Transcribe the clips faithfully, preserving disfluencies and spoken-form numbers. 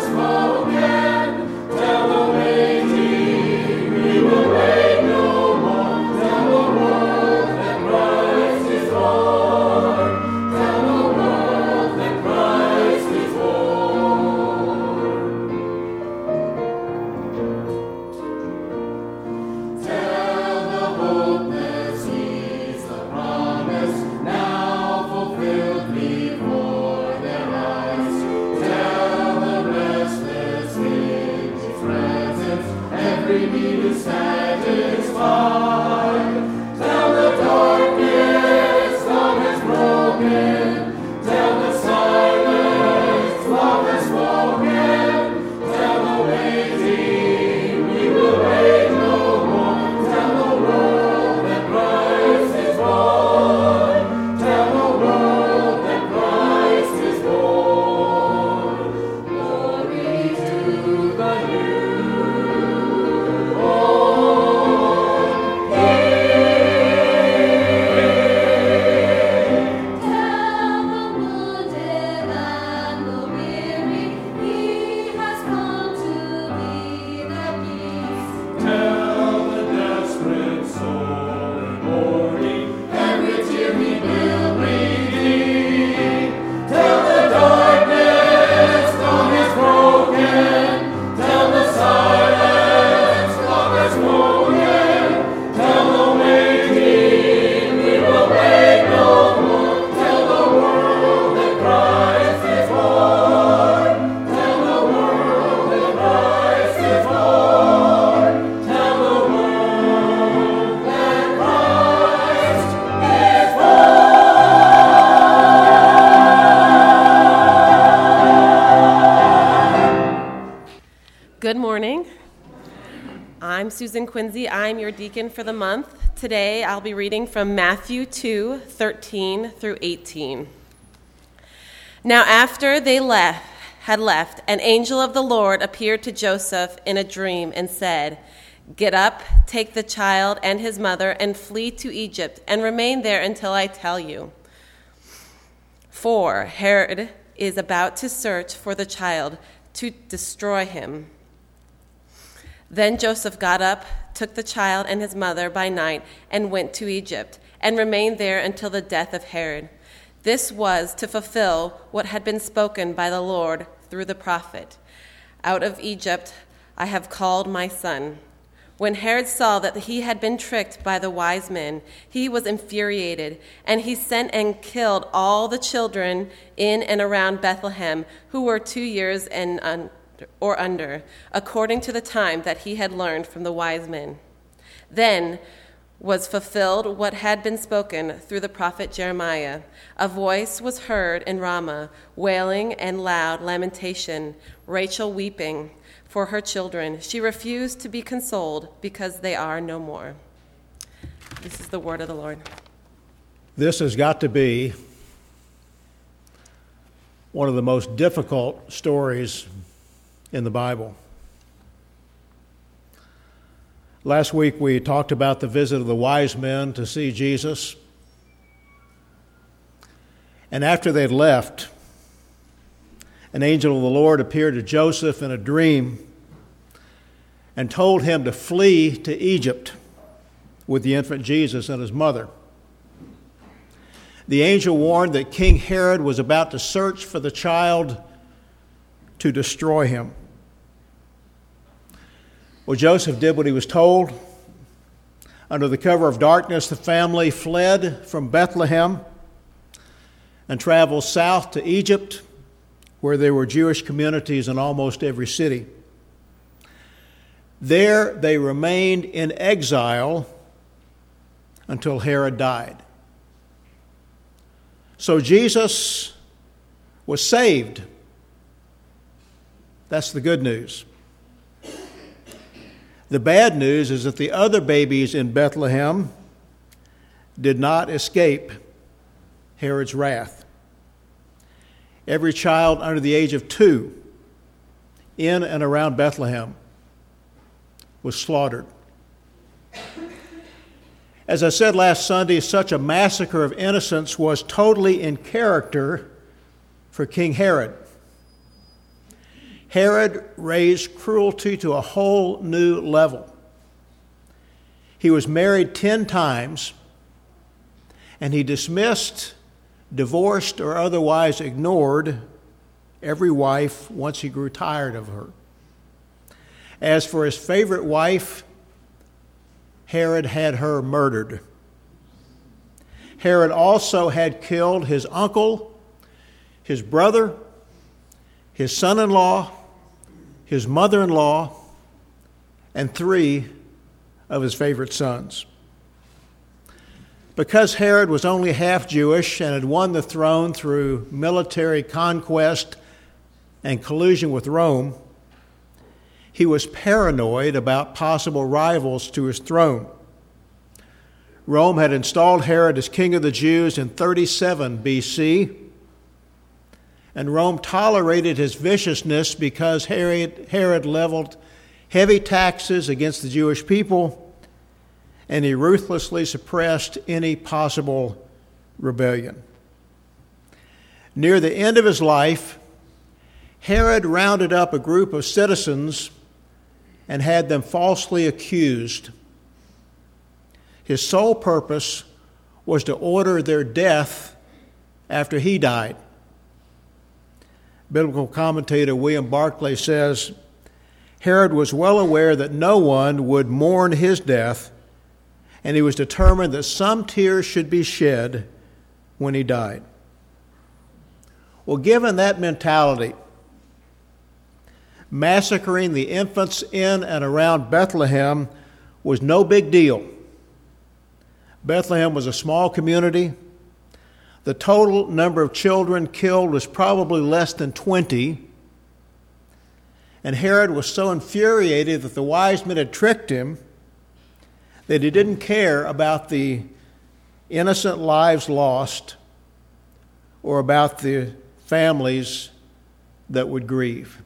Good morning. I'm Susan Quincy. I'm your deacon for the month. Today I'll be reading from Matthew two, thirteen through eighteen. Now after they left, had left, an angel of the Lord appeared to Joseph in a dream and said, "Get up, take the child and his mother, and flee to Egypt, and remain there until I tell you. For Herod is about to search for the child to destroy him." Then Joseph got up, took the child and his mother by night, and went to Egypt, and remained there until the death of Herod. This was to fulfill what had been spoken by the Lord through the prophet, "Out of Egypt I have called my son." When Herod saw that he had been tricked by the wise men, he was infuriated, and he sent and killed all the children in and around Bethlehem who were two years and un- or under, according to the time that he had learned from the wise men. Then was fulfilled what had been spoken through the prophet Jeremiah. A voice was heard in Ramah, wailing and loud lamentation, Rachel weeping for her children. She refused to be consoled because they are no more. This is the word of the Lord. This has got to be one of the most difficult stories in the Bible. Last week we talked about the visit of the wise men to see Jesus. And after they'd left, an angel of the Lord appeared to Joseph in a dream and told him to flee to Egypt with the infant Jesus and his mother. The angel warned that King Herod was about to search for the child to destroy him. Well, Joseph did what he was told. Under the cover of darkness, the family fled from Bethlehem and traveled south to Egypt, where there were Jewish communities in almost every city. There they remained in exile until Herod died. So Jesus was saved. That's the good news. The bad news is that the other babies in Bethlehem did not escape Herod's wrath. Every child under the age of two in and around Bethlehem was slaughtered. As I said last Sunday, such a massacre of innocents was totally in character for King Herod. Herod raised cruelty to a whole new level. He was married ten times, and he dismissed, divorced, or otherwise ignored every wife once he grew tired of her. As for his favorite wife, Herod had her murdered. Herod also had killed his uncle, his brother, his son-in-law, his mother-in-law, and three of his favorite sons. Because Herod was only half Jewish and had won the throne through military conquest and collusion with Rome, he was paranoid about possible rivals to his throne. Rome had installed Herod as king of the Jews in thirty-seven B C, and Rome tolerated his viciousness because Herod, Herod leveled heavy taxes against the Jewish people, and he ruthlessly suppressed any possible rebellion. Near the end of his life, Herod rounded up a group of citizens and had them falsely accused. His sole purpose was to order their death after he died. Biblical commentator William Barclay says, Herod was well aware that no one would mourn his death, and he was determined that some tears should be shed when he died. Well, given that mentality, massacring the infants in and around Bethlehem was no big deal. Bethlehem was a small community. The total number of children killed was probably less than twenty. And Herod was so infuriated that the wise men had tricked him that he didn't care about the innocent lives lost or about the families that would grieve.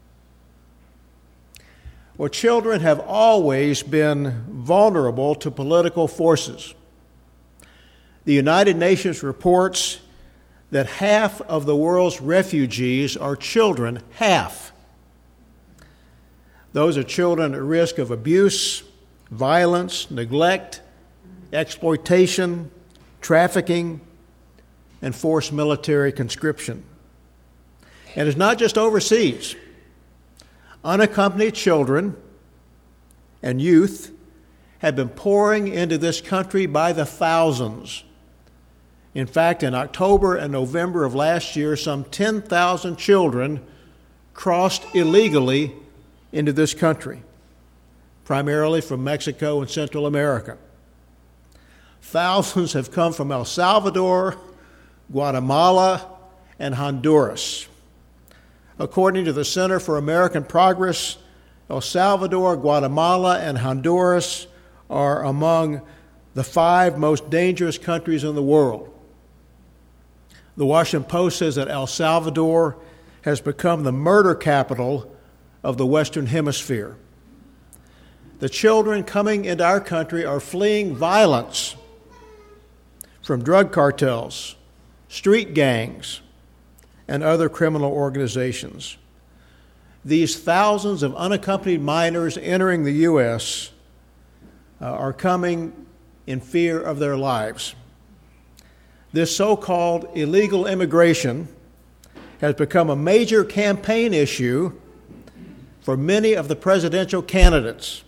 Well, children have always been vulnerable to political forces. The United Nations reports that half of the world's refugees are children. Half. Those are children at risk of abuse, violence, neglect, exploitation, trafficking, and forced military conscription. And it's not just overseas. Unaccompanied children and youth have been pouring into this country by the thousands. In fact, in October and November of last year, some ten thousand children crossed illegally into this country, primarily from Mexico and Central America. Thousands have come from El Salvador, Guatemala, and Honduras. According to the Center for American Progress, El Salvador, Guatemala, and Honduras are among the five most dangerous countries in the world. The Washington Post says that El Salvador has become the murder capital of the Western Hemisphere. The children coming into our country are fleeing violence from drug cartels, street gangs, and other criminal organizations. These thousands of unaccompanied minors entering the U S uh, are coming in fear of their lives. This so-called illegal immigration has become a major campaign issue for many of the presidential candidates.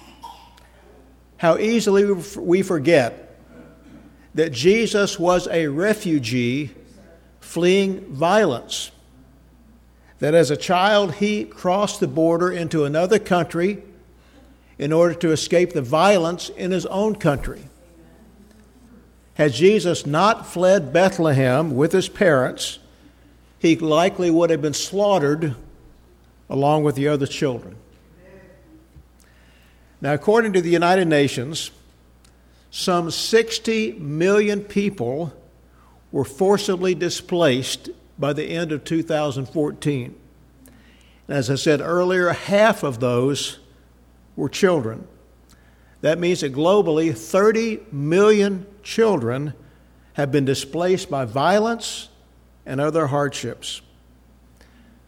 How easily we forget that Jesus was a refugee fleeing violence, that as a child he crossed the border into another country in order to escape the violence in his own country. Had Jesus not fled Bethlehem with his parents, he likely would have been slaughtered along with the other children. Now, according to the United Nations, some sixty million people were forcibly displaced by the end of two thousand fourteen. And as I said earlier, half of those were children. That means that globally, thirty million children have been displaced by violence and other hardships.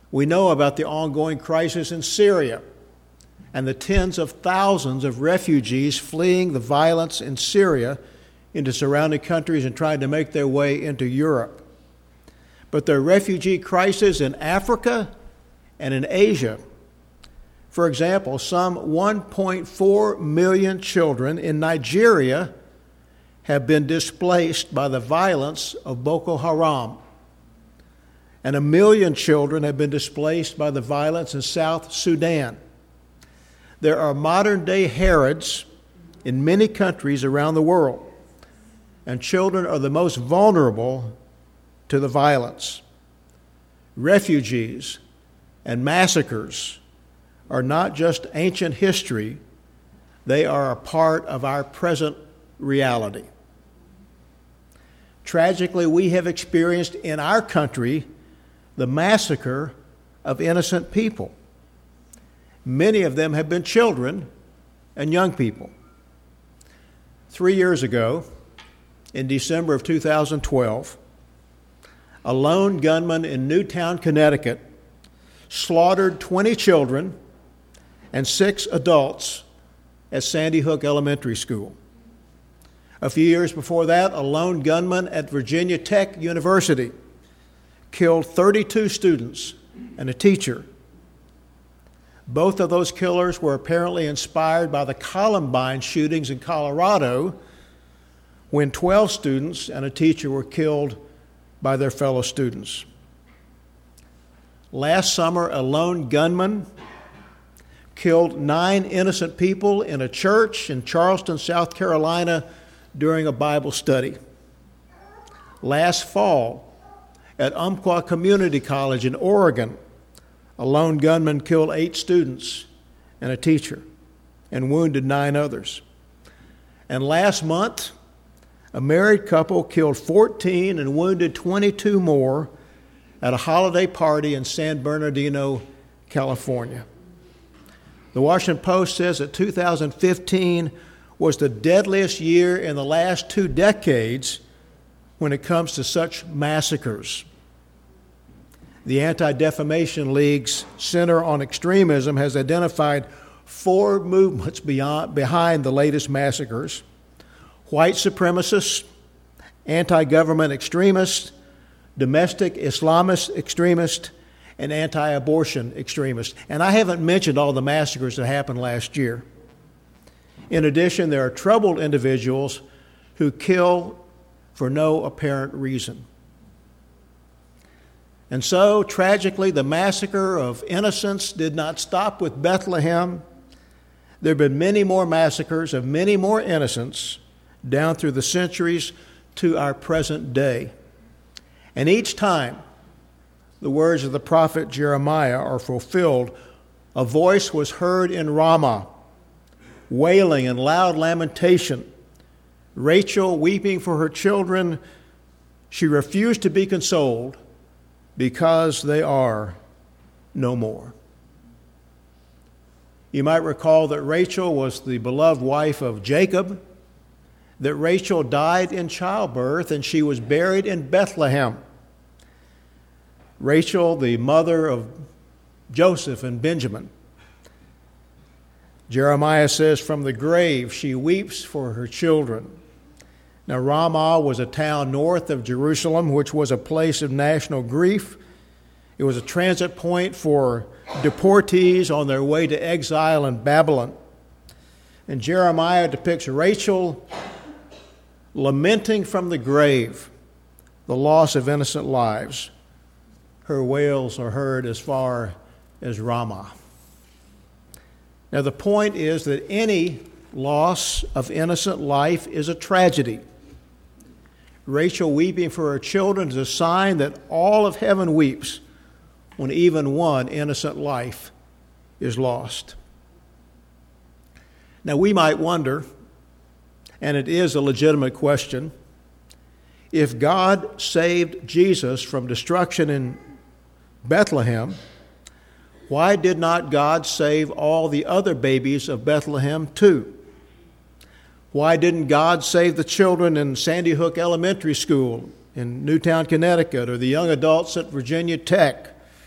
We know about the ongoing crisis in Syria and the tens of thousands of refugees fleeing the violence in Syria into surrounding countries and trying to make their way into Europe. But the refugee crisis in Africa and in Asia. For example, some one point four million children in Nigeria have been displaced by the violence of Boko Haram. And a million children have been displaced by the violence in South Sudan. There are modern-day Herods in many countries around the world, and children are the most vulnerable to the violence. Refugees and massacres are not just ancient history, they are a part of our present reality. Tragically, we have experienced in our country the massacre of innocent people. Many of them have been children and young people. Three years ago, in December of two thousand twelve, a lone gunman in Newtown, Connecticut, slaughtered twenty children and six adults at Sandy Hook Elementary School. A few years before that, a lone gunman at Virginia Tech University killed thirty-two students and a teacher. Both of those killers were apparently inspired by the Columbine shootings in Colorado, when twelve students and a teacher were killed by their fellow students. Last summer, a lone gunman killed nine innocent people in a church in Charleston, South Carolina, during a Bible study. Last fall, at Umpqua Community College in Oregon, a lone gunman killed eight students and a teacher and wounded nine others. And last month, a married couple killed fourteen and wounded twenty-two more at a holiday party in San Bernardino, California. The Washington Post says that two thousand fifteen was the deadliest year in the last two decades when it comes to such massacres. The Anti-Defamation League's Center on Extremism has identified four movements beyond, behind the latest massacres: white supremacists, anti-government extremists, domestic Islamist extremists, and anti-abortion extremists. And I haven't mentioned all the massacres that happened last year. In addition, there are troubled individuals who kill for no apparent reason. And so, tragically, the massacre of innocents did not stop with Bethlehem. There have been many more massacres of many more innocents down through the centuries to our present day. And each time the words of the prophet Jeremiah are fulfilled, a voice was heard in Ramah, wailing and loud lamentation. Rachel weeping for her children, she refused to be consoled because they are no more. You might recall that Rachel was the beloved wife of Jacob, that Rachel died in childbirth and she was buried in Bethlehem. Rachel, the mother of Joseph and Benjamin. Jeremiah says, from the grave she weeps for her children. Now, Ramah was a town north of Jerusalem, which was a place of national grief. It was a transit point for deportees on their way to exile in Babylon. And Jeremiah depicts Rachel lamenting from the grave the loss of innocent lives. Her wails are heard as far as Ramah. Now, the point is that any loss of innocent life is a tragedy. Rachel weeping for her children is a sign that all of heaven weeps when even one innocent life is lost. Now, we might wonder, and it is a legitimate question, if God saved Jesus from destruction in Bethlehem, why did not God save all the other babies of Bethlehem too? Why didn't God save the children in Sandy Hook Elementary School in Newtown, Connecticut, or the young adults at Virginia Tech, or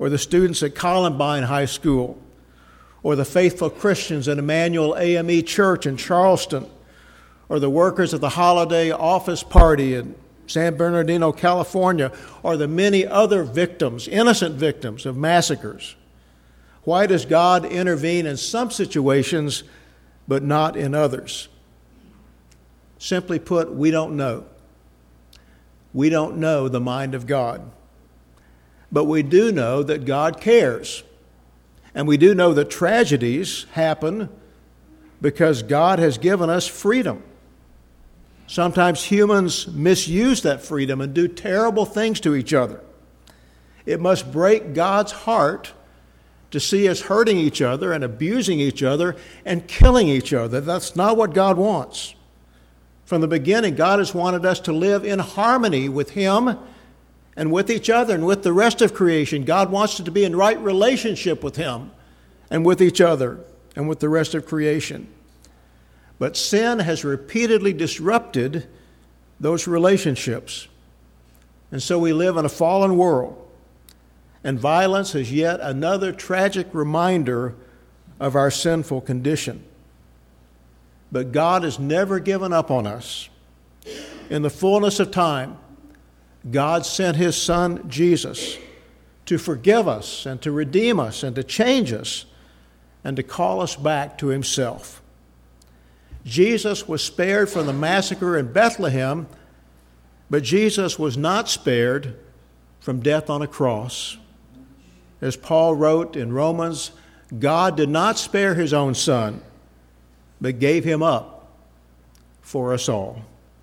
or the students at Columbine High School, or the faithful Christians at Emmanuel A M E Church in Charleston, or the workers at the Holiday Office Party in San Bernardino, California, or the many other victims, innocent victims of massacres? Why does God intervene in some situations but not in others? Simply put, we don't know. We don't know the mind of God. But we do know that God cares. And we do know that tragedies happen because God has given us freedom. Sometimes humans misuse that freedom and do terrible things to each other. It must break God's heart to see us hurting each other and abusing each other and killing each other. That's not what God wants. From the beginning, God has wanted us to live in harmony with Him and with each other and with the rest of creation. God wants us to be in right relationship with Him and with each other and with the rest of creation. But sin has repeatedly disrupted those relationships. And so we live in a fallen world. And violence is yet another tragic reminder of our sinful condition. But God has never given up on us. In the fullness of time, God sent His Son, Jesus, to forgive us and to redeem us and to change us and to call us back to Himself. Jesus was spared from the massacre in Bethlehem, but Jesus was not spared from death on a cross. As Paul wrote in Romans, God did not spare His own Son, but gave Him up for us all.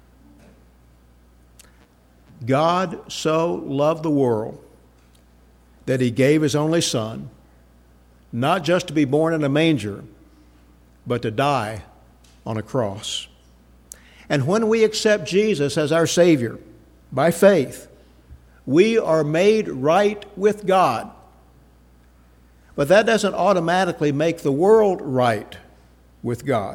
God so loved the world that He gave His only Son, not just to be born in a manger, but to die on a cross. And when we accept Jesus as our Savior by faith, we are made right with God. But that doesn't automatically make the world right with God.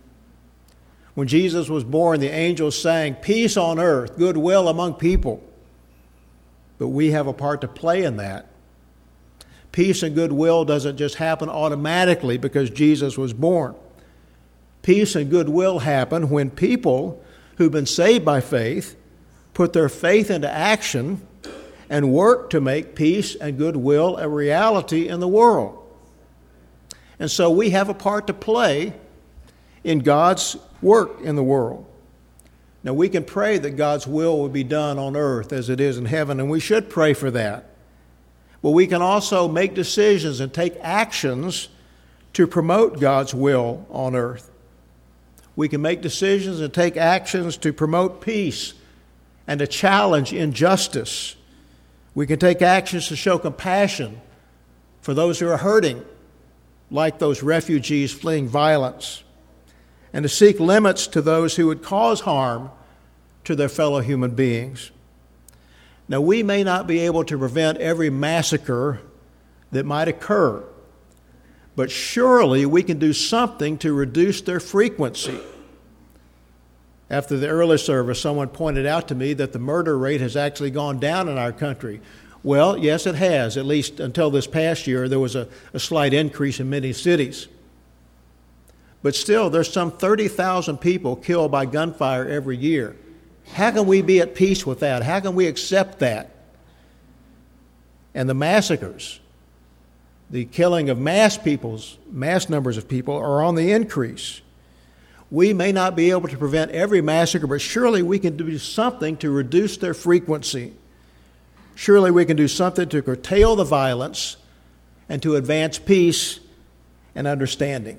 When Jesus was born, the angels sang, "Peace on earth, goodwill among people." But we have a part to play in that. Peace and goodwill doesn't just happen automatically because Jesus was born. Peace and goodwill happen when people who've been saved by faith put their faith into action and work to make peace and goodwill a reality in the world. And so we have a part to play in God's work in the world. Now, we can pray that God's will will be done on earth as it is in heaven, and we should pray for that. But we can also make decisions and take actions to promote God's will on earth. We can make decisions and take actions to promote peace and to challenge injustice. We can take actions to show compassion for those who are hurting, like those refugees fleeing violence, and to seek limits to those who would cause harm to their fellow human beings. Now, we may not be able to prevent every massacre that might occur, but surely we can do something to reduce their frequency. After the early service, someone pointed out to me that the murder rate has actually gone down in our country. Well, yes, it has. At least until this past year, there was a, a slight increase in many cities. But still, there's some thirty thousand people killed by gunfire every year. How can we be at peace with that? How can we accept that? And the massacres, the killing of mass peoples, mass numbers of people are on the increase. We may not be able to prevent every massacre, but surely we can do something to reduce their frequency. Surely we can do something to curtail the violence and to advance peace and understanding.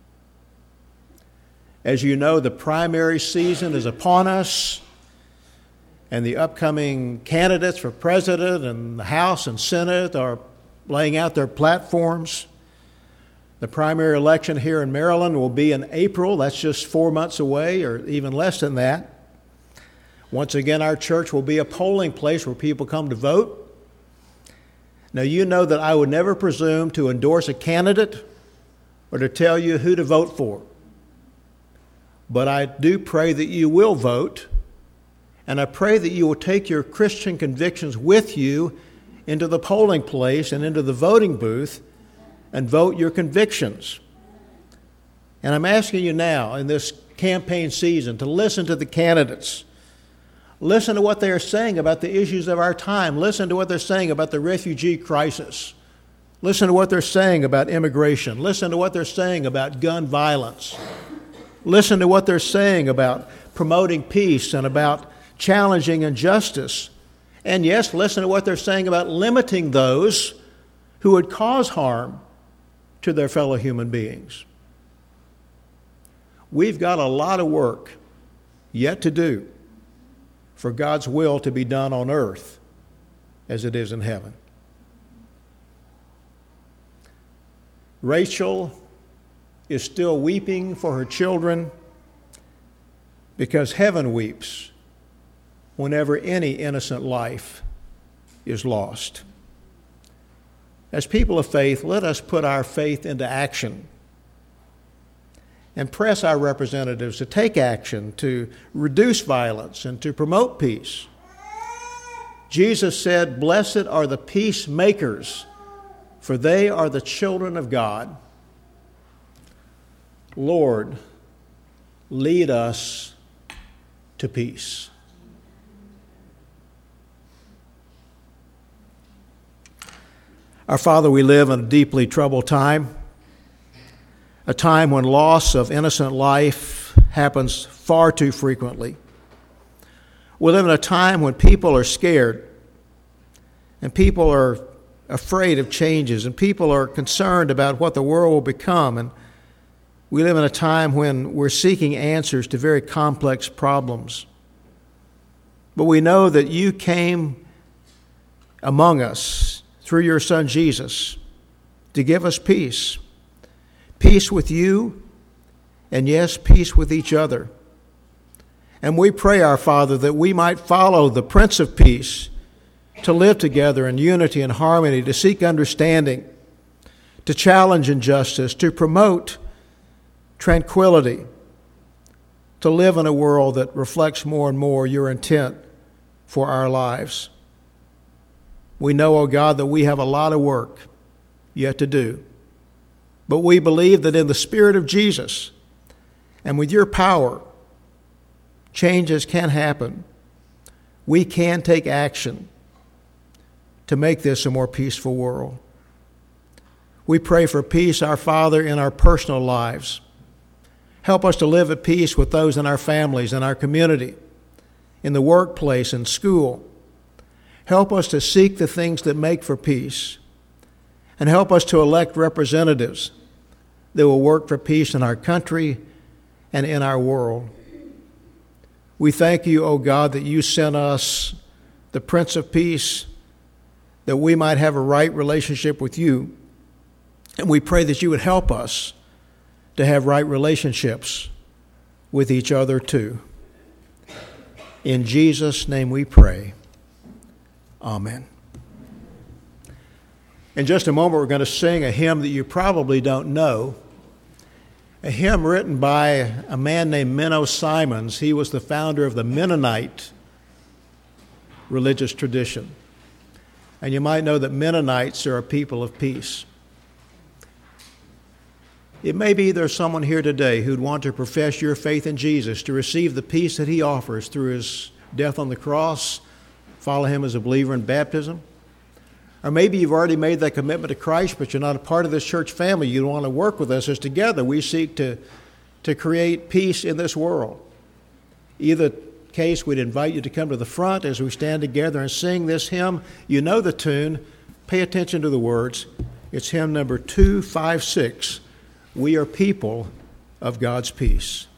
As you know, the primary season is upon us, and the upcoming candidates for president and the House and Senate are laying out their platforms. The primary election here in Maryland will be in April. That's just four months away, or even less than that. Once again, our church will be a polling place where people come to vote. Now, you know that I would never presume to endorse a candidate or to tell you who to vote for. But I do pray that you will vote, and I pray that you will take your Christian convictions with you into the polling place and into the voting booth and vote your convictions. And I'm asking you now in this campaign season to listen to the candidates. Listen to what they are saying about the issues of our time. Listen to what they're saying about the refugee crisis. Listen to what they're saying about immigration. Listen to what they're saying about gun violence. Listen to what they're saying about promoting peace and about challenging injustice. And yes, listen to what they're saying about limiting those who would cause harm to their fellow human beings. We've got a lot of work yet to do for God's will to be done on earth as it is in heaven. Rachel is still weeping for her children because heaven weeps whenever any innocent life is lost. As people of faith, let us put our faith into action and press our representatives to take action to reduce violence and to promote peace. Jesus said, "Blessed are the peacemakers, for they are the children of God." Lord, lead us to peace. Our Father, we live in a deeply troubled time, a time when loss of innocent life happens far too frequently. We live in a time when people are scared and people are afraid of changes and people are concerned about what the world will become. And we live in a time when we're seeking answers to very complex problems. But we know that you came among us through your Son Jesus to give us peace. Peace with you, and yes, peace with each other. And we pray, our Father, that we might follow the Prince of Peace to live together in unity and harmony, to seek understanding, to challenge injustice, to promote tranquility, to live in a world that reflects more and more your intent for our lives. We know, oh God, that we have a lot of work yet to do. But we believe that in the Spirit of Jesus and with your power, changes can happen. We can take action to make this a more peaceful world. We pray for peace, our Father, in our personal lives. Help us to live at peace with those in our families, in our community, in the workplace and school. Help us to seek the things that make for peace. And help us to elect representatives that will work for peace in our country and in our world. We thank you, O God, that you sent us the Prince of Peace, that we might have a right relationship with you. And we pray that you would help us to have right relationships with each other too. In Jesus' name we pray. Amen. In just a moment, we're going to sing a hymn that you probably don't know, a hymn written by a man named Menno Simons. He was the founder of the Mennonite religious tradition. And you might know that Mennonites are a people of peace. It may be there's someone here today who'd want to profess your faith in Jesus, to receive the peace that he offers through his death on the cross, follow him as a believer in baptism. Or maybe you've already made that commitment to Christ, but you're not a part of this church family. You want to work with us as together we seek to, to create peace in this world. Either case, we'd invite you to come to the front as we stand together and sing this hymn. You know the tune. Pay attention to the words. It's hymn number two five six. We are people of God's peace.